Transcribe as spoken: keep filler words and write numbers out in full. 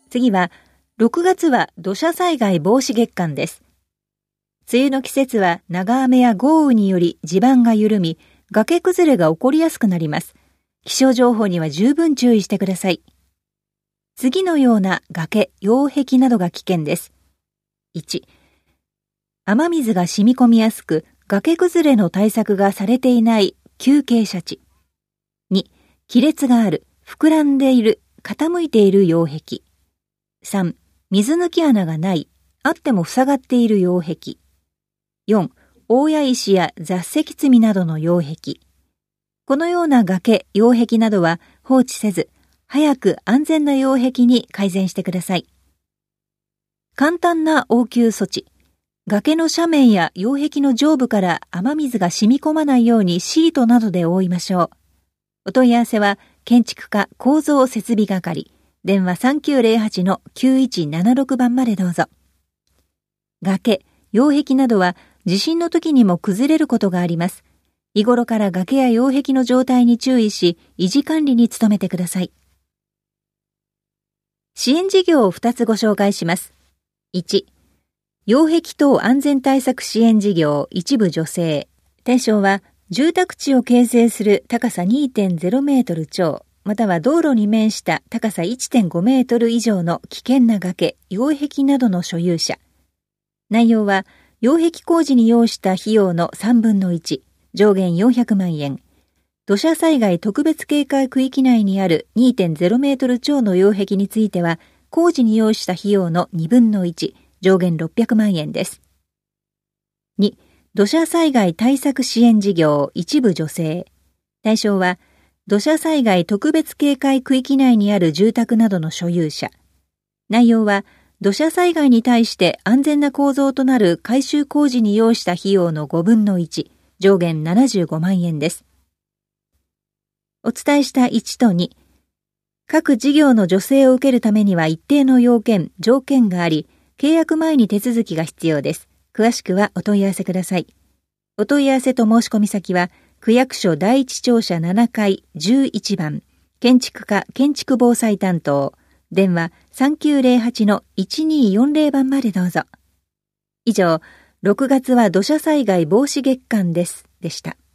次は、ろくがつは土砂災害防止月間です。梅雨の季節は長雨や豪雨により地盤が緩み、崖崩れが起こりやすくなります。気象情報には十分注意してください。次のような崖、擁壁などが危険です。いち、雨水が染み込みやすく、崖崩れの対策がされていない急傾斜地。に、亀裂がある、膨らんでいる、傾いている擁壁。さん、水抜き穴がない、あっても塞がっている擁壁。よん、大谷石や雑石積みなどの擁壁。このような崖、擁壁などは放置せず、早く安全な擁壁に改善してください。簡単な応急措置。崖の斜面や擁壁の上部から雨水が染み込まないようにシートなどで覆いましょう。お問い合わせは、建築課構造設備係、電話 さんきゅうゼロはちのきゅういちななろく 番までどうぞ。崖、擁壁などは地震の時にも崩れることがあります。日頃から崖や擁壁の状態に注意し、維持管理に努めてください。支援事業をふたつご紹介します。いち、擁壁等安全対策支援事業一部助成。対象は、住宅地を形成する高さ にてんゼロ メートル超、または道路に面した高さ いってんご メートル以上の危険な崖、擁壁などの所有者。内容は、擁壁工事に要した費用のさんぶんのいち、上限よんひゃくまんえん。土砂災害特別警戒区域内にある にてんゼロ メートル超の擁壁については、工事に要した費用のにぶんのいち、上限ろっぴゃくまんえんです。に、土砂災害対策支援事業一部助成。対象は、土砂災害特別警戒区域内にある住宅などの所有者。内容は、土砂災害に対して安全な構造となる改修工事に要した費用のごぶんのいち、上限ななじゅうごまんえんです。お伝えしたいちとに、各事業の助成を受けるためには一定の要件、条件があり、契約前に手続きが必要です。詳しくはお問い合わせください。お問い合わせと申し込み先は、区役所第一庁舎ななかいじゅういちばん、建築課建築防災担当、電話 さんきゅうゼロはちのいちにーよんゼロ 番までどうぞ。以上、ろくがつは土砂災害防止月間です。でした。